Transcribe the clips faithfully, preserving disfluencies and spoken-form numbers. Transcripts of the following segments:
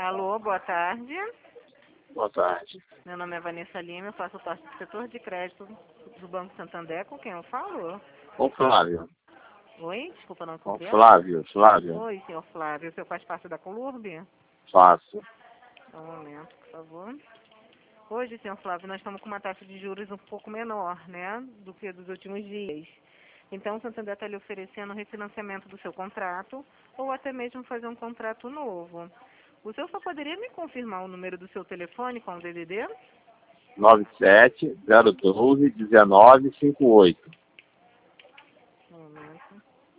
Alô, boa tarde. Boa tarde. Meu nome é Vanessa Lima, eu faço parte do setor de crédito do Banco Santander. Com quem eu falo? Com Flávio. Oi? Desculpa, não Com compreendo. Flávio, Flávio. Oi, senhor Flávio. O senhor faz parte da Colurb? Faço. Só um momento, por favor. Hoje, senhor Flávio, nós estamos com uma taxa de juros um pouco menor, né, do que dos últimos dias. Então, o Santander está lhe oferecendo o refinanciamento do seu contrato ou até mesmo fazer um contrato novo. O senhor só poderia me confirmar o número do seu telefone com o D D D? nove sete zero um dois um nove cinco oito. Um momento.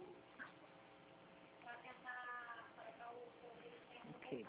Ok.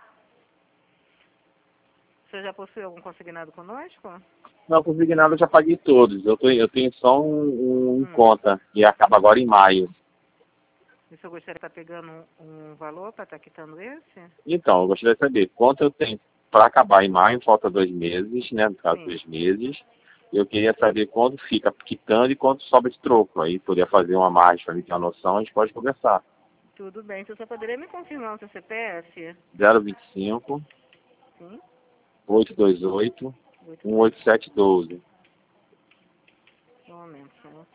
O senhor já possui algum consignado conosco? Não, consignado eu já paguei todos. Eu, tô, eu tenho só um, um em Hum. conta, que acaba agora em maio. E o senhor gostaria de estar pegando um, um valor para estar quitando esse? Então, eu gostaria de saber quanto eu tenho para acabar em maio, falta dois meses, né? No caso, Sim. dois meses. Eu queria saber quanto fica quitando e quanto sobra de troco. Aí poderia fazer uma margem para mim ter uma noção, a gente pode conversar. Tudo bem. O senhor só poderia me confirmar o seu C P F? zero vinte e cinco, Sim. oito dois oito, Oito, um oito sete um dois. um momento, senhor.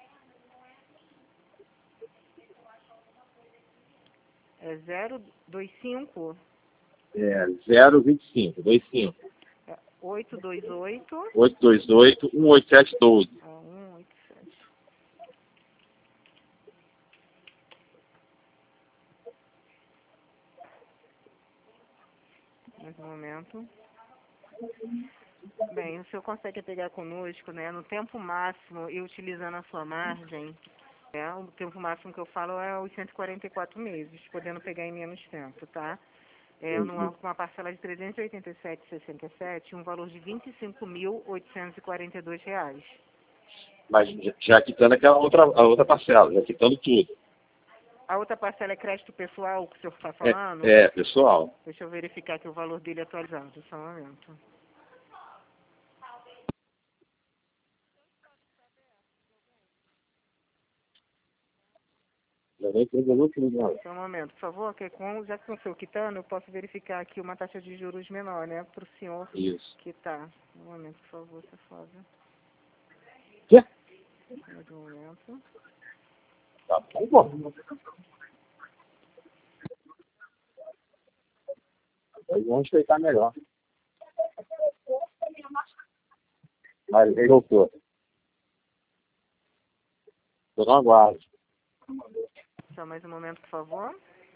É zero dois cinco É zero vinte e cinco, vinte e cinco, é oito dois oito oito dois oito, um oito sete um dois. a um oito sete. Mais um momento. Bem, o senhor consegue pegar conosco, né, no tempo máximo e utilizando a sua margem, né, o tempo máximo que eu falo é os cento e quarenta e quatro meses, podendo pegar em menos tempo, tá? É numa, com uma parcela de trezentos e oitenta e sete vírgula sessenta e sete, um valor de vinte e cinco mil oitocentos e quarenta e dois reais. Mas já já quitando aquela outra, a outra parcela, já quitando tudo. A outra parcela é crédito pessoal que o senhor está É, falando? é, pessoal. Deixa eu verificar aqui o valor dele atualizado, só um momento. Já vem tudo no último ano. Só um momento, por favor, que com, já que eu estou quitando, eu posso verificar aqui uma taxa de juros menor, né, para o senhor Isso. quitar. Um momento, por favor, seu Flávio. Quê? Mais um momento. Tá bom. Aí vamos respeitar melhor. Mas ele voltou. Tô no aguardo. Só mais um momento, por favor.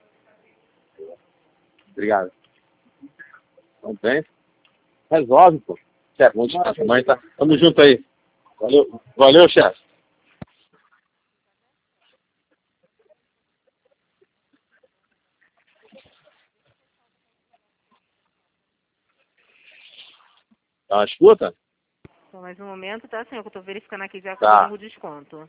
Obrigado. Não tem? Resolve, pô. Chefe, vamos descansar. Mãe, tá? Tamo junto aí. Valeu, valeu, chefe. Tá, escuta? Só mais um momento, tá, senhor? Que eu estou verificando aqui já Tá. com o desconto.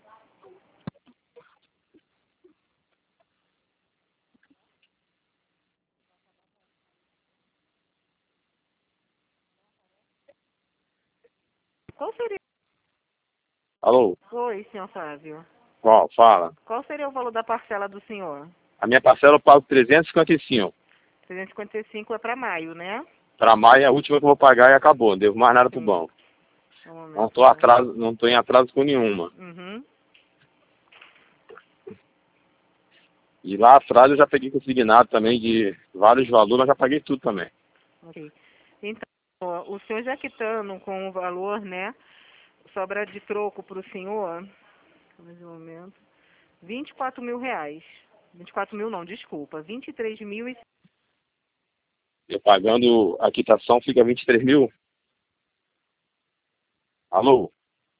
Qual seria... Alô? Oi, senhor Flávio. Qual? Fala. Qual seria o valor da parcela do senhor? A minha parcela eu pago trezentos e cinquenta e cinco. trezentos e cinquenta e cinco é para maio, né? Para maio é a última que eu vou pagar e acabou. Não devo mais nada pro Sim. banco. Um momento, Não tô por favor. atraso, não tô em atraso com nenhuma. Uhum. E lá atrás eu já peguei consignado também de vários valores, mas já paguei tudo também. Ok. Então, ó, o senhor já quitando com o valor, né? Sobra de troco para o senhor, mais um momento, vinte e quatro mil reais. vinte e quatro mil não, desculpa, vinte e três mil e Eu pagando a quitação fica vinte e três mil? Alô?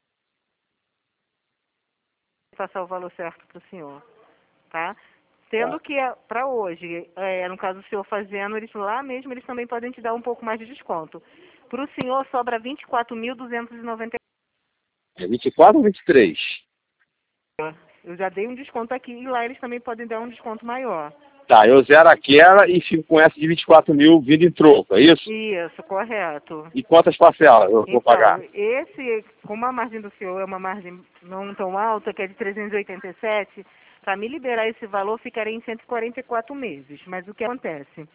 passar o valor certo para o senhor, tá? Sendo Tá. que para hoje, é, no caso do senhor fazendo, eles lá mesmo, eles também podem te dar um pouco mais de desconto. Para o senhor sobra vinte e quatro mil duzentos e noventa É vinte e quatro ou vinte e três? e oito. Eu já dei um desconto aqui e lá eles também podem dar um desconto maior. Tá, eu zero aquela e fico com essa de vinte e quatro mil vindo em troco, é isso? Isso, correto. E quantas parcelas eu vou Então, pagar? esse, como a margem do senhor é uma margem não tão alta, que é de trezentos e oitenta e sete, para me liberar esse valor ficaria em cento e quarenta e quatro meses. Mas o que acontece?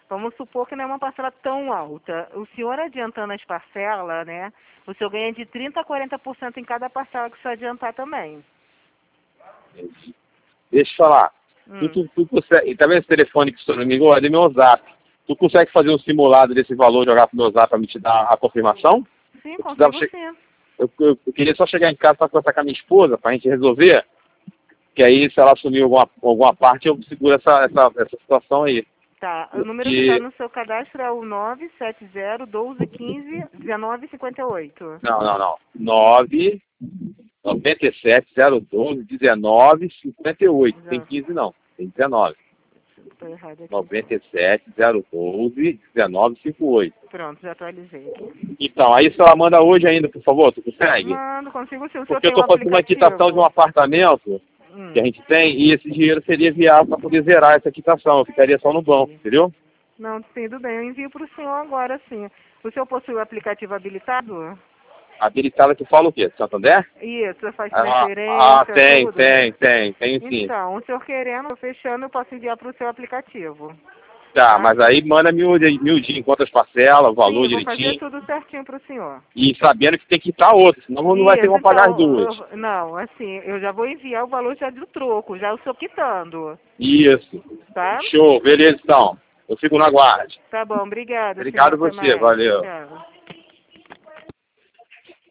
Vamos supor que não é uma parcela tão alta. O senhor adiantando as parcelas, né? O senhor ganha de trinta a quarenta por cento em cada parcela que o senhor adiantar também. Deixa eu falar. Hum. Tu, tu, tu consegue, tá vendo esse telefone que o senhor me ligou? É do meu zap. Tu consegue fazer um simulado desse valor, jogar pro meu zap para me te dar a confirmação? Sim, eu consigo che... sim. Eu, eu, eu queria só chegar em casa para conversar com a minha esposa, para a gente resolver. Que aí, se ela assumir alguma, alguma parte, eu seguro essa, essa, essa situação aí. Tá, o número Porque... que está no seu cadastro é o nove sete zero, doze, quinze, dezenove, cinquenta e oito. Não, não, não. nove nove sete zero doze dezenove cinquenta e oito. Tem quinze não, tem dezenove. Estou errado aqui. nove sete zero doze dezenove cinquenta e oito. Pronto, já atualizei aqui. Então, aí se ela manda hoje ainda, por favor, tu consegue? Mando, consigo sim. O senhor Porque tem eu estou o fazendo uma aplicativo? quitação de um apartamento Hum. que a gente tem e esse dinheiro seria viável para poder zerar essa quitação. Eu ficaria só no banco, entendeu? Não, tudo bem. Eu envio para o senhor agora sim. O senhor possui o aplicativo habilitado? Habilitada que fala o quê? Santander? Isso, faz Ah, transferência, ah, tem, tudo? tem, tem, tem sim. Então, o senhor querendo, fechando, eu posso enviar para o seu aplicativo. Tá, Tá? mas aí manda mil, mil dias, quantas parcelas, o valor Sim, vou fazer direitinho. tudo certinho para o senhor. E sabendo que tem que quitar outra, senão não vai ter Isso, como pagar as então, duas. eu- não, assim, eu já vou enviar o valor já do troco, já o senhor quitando, Isso. tá? Show, beleza então. Eu fico na guarda. Tá bom, obrigada, senhor. Obrigado Até você, mais. valeu. Tchau.